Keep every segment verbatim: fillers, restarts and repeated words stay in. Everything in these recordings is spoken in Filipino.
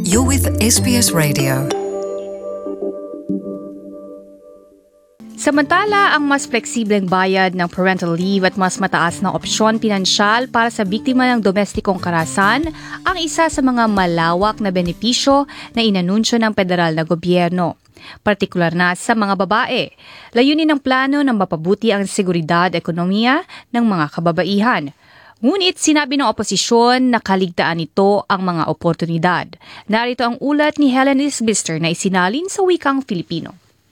You're with S B S Radio. Samantala, ang mas fleksibleng bayad ng parental leave at mas mataas na opsyon pinansyal para sa biktima ng domestikong karahasan ang isa sa mga malawak na benepisyo na inanunsyo ng federal na gobyerno. Partikular na sa mga babae. Layunin ng plano na mapabuti ang seguridad at ekonomiya ng mga kababaihan. Ngunit sinabi ng oposisyon na kaligtaan nito ang mga oportunidad. Narito ang ulat ni Helen Isbister na isinalin sa wikang Filipino.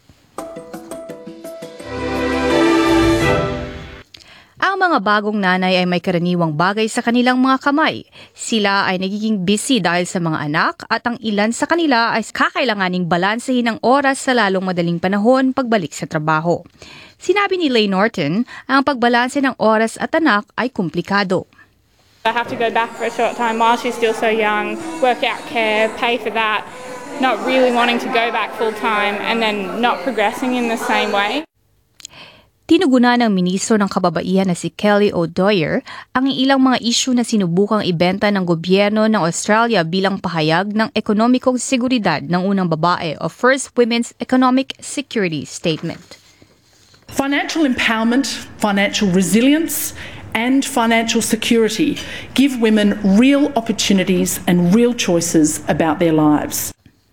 Ang mga bagong nanay ay may karaniwang bagay sa kanilang mga kamay. Sila ay nagiging busy dahil sa mga anak at ang ilan sa kanila ay kakailanganing balansehin ang oras sa lalong madaling panahon pagbalik sa trabaho. Sinabi ni Leigh Norton, ang pagbalanse ng oras at anak ay komplikado. I have to go back for a short time while she's still so young, work out care, pay for that, not really wanting to go back full time and then not progressing in the same way. Tinugunan ng Ministro ng Kababaihan na si Kelly O'Dwyer ang ilang mga isyu na sinubukang ibenta ng gobyerno ng Australia bilang pahayag ng ekonomikong seguridad ng unang babae o First Women's Economic Security Statement. Financial empowerment, financial resilience and financial security give women real opportunities and real choices about their lives.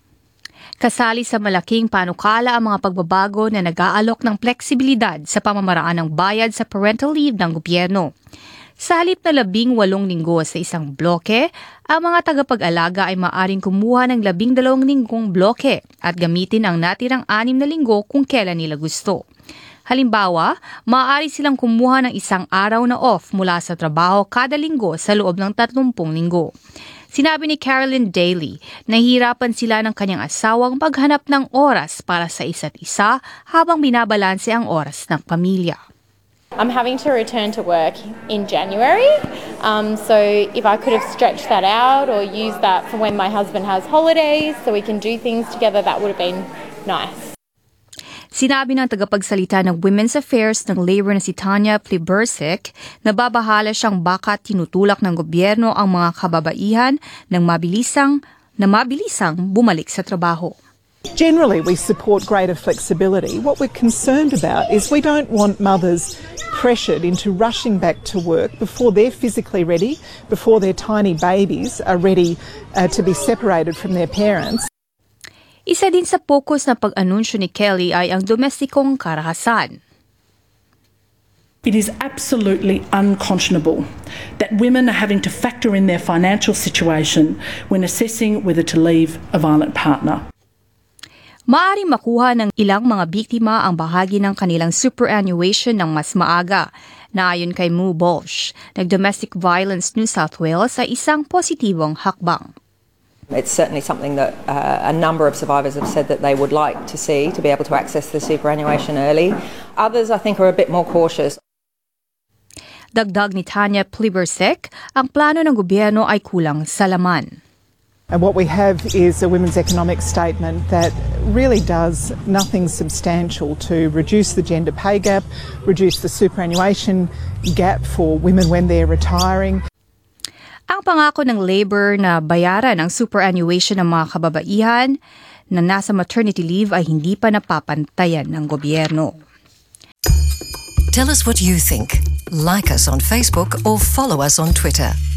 Kasali sa malaking panukala ang mga pagbabago na nag-aalok ng fleksibilidad sa pamamaraan ng bayad sa parental leave ng gobyerno. Sa halip na labing walong linggo sa isang bloke, ang mga tagapag-alaga ay maaaring kumuha ng labing dalawang linggong bloke at gamitin ang natirang anim na linggo kung kailan nila gusto. Halimbawa, maaari silang kumuha ng isang araw na off mula sa trabaho kada linggo sa loob ng tatlumpung linggo. Sinabi ni Carolyn Daly, nahihirapan sila ng kanyang asawang maghanap ng oras para sa isa't isa habang binabalanse ang oras ng pamilya. I'm having to return to work in January, um, so if I could have stretched that out or used that for when my husband has holidays so we can do things together, that would have been nice. Sinabi ng tagapagsalita ng Women's Affairs ng Labor na si Tanya Plibersek na babahala siyang baka tinutulak ng gobyerno ang mga kababaihan ng mabilisang, na mabilisang bumalik sa trabaho. Generally, we support greater flexibility. What we're concerned about is we don't want mothers pressured into rushing back to work before they're physically ready, before their tiny babies are ready uh, to be separated from their parents. Isa din sa focus ng pag-anunsyo ni Kelly ay ang domestikong karahasan. It is absolutely unconscionable that women are having to factor in their financial situation when assessing whether to leave a violent partner. Maaaring makuha ng ilang mga biktima ang bahagi ng kanilang superannuation ng mas maaga, na ayon kay Moo Bolsh, nag-Domestic Violence New South Wales ay isang positibong hakbang. It's certainly something that uh, a number of survivors have said that they would like to see, to be able to access the superannuation early. Others, I think, are a bit more cautious. Dagdag ni Tanya Plibersek, ang plano ng gobyerno ay kulang sa laman. And what we have is a women's economic statement that really does nothing substantial to reduce the gender pay gap, reduce the superannuation gap for women when they're retiring. Ang pangako ng Labor na bayaran ang superannuation ng mga kababaihan na nasa maternity leave ay hindi pa napapantayan ng gobyerno. Tell us what you think. Like us on Facebook or follow us on Twitter.